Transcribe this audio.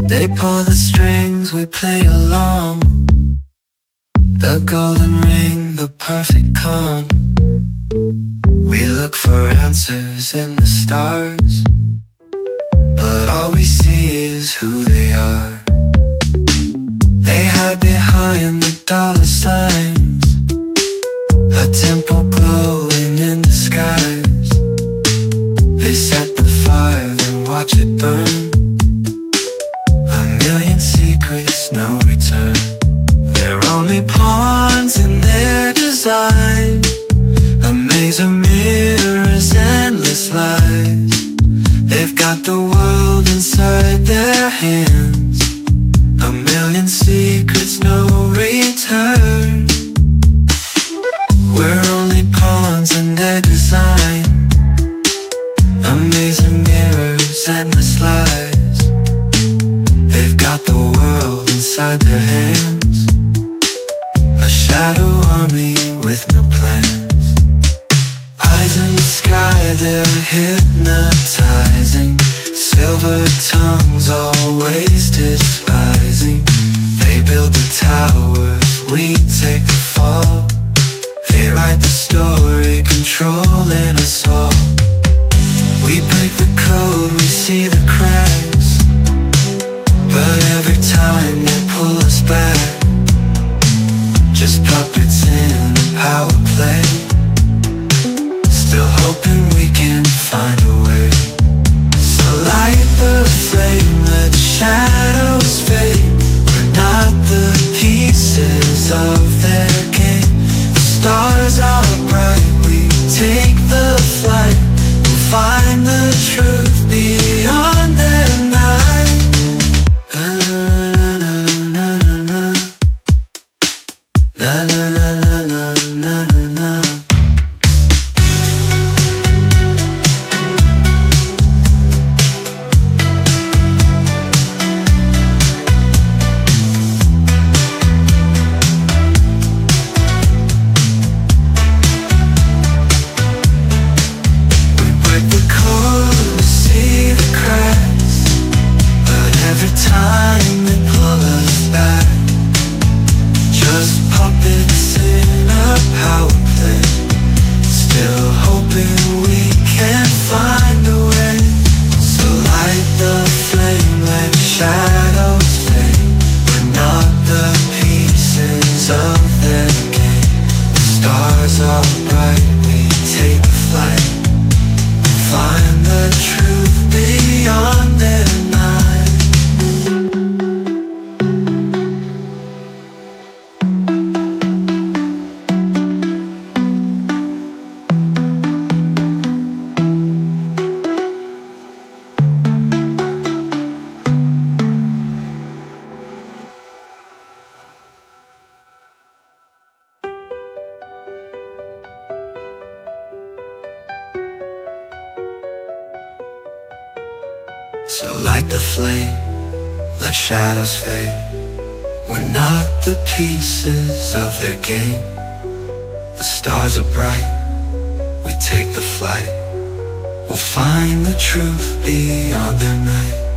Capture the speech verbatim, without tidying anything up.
They pull the strings, we play along. The golden ring, the perfect calm. We look for answers in the stars, but all we see is who they are. They hide behind the dollar signs, a temple glowing in the skies. They set the fire, then watch it burn. A million secrets, no return. They're only pawns in their design, a maze of mirrors, endless lies. They've got the world inside their hands, a million secrets, no return. We're only pawns in their design, a maze of mirrors, endless lies. They've got the world inside their hands, a shadow army with no plans. Eyes in the sky, they're hypnotizing. Silver tongues always despising. They build the towers, we take the fall. They write the story, controlling us all. We break the code, we see the cracks, but every time they pull us back. Just puppets in a power play, still hoping we can find a way. So light the flame, let the shadows fade. We're not the pieces of their game. The stars are bright, we take the flight. We'll find the truth beyond their night. La la la la la la la la la. Time they pull us back, just puppets in a power play, still hoping we can find a way. So light the flame, let shadows fade. We're not the pieces of their game. The stars are bright, we take flight, find the truth beyond their night. So light the flame, let shadows fade. We're not the pieces of their game. The stars are bright, we take the flight. We'll find the truth beyond their night.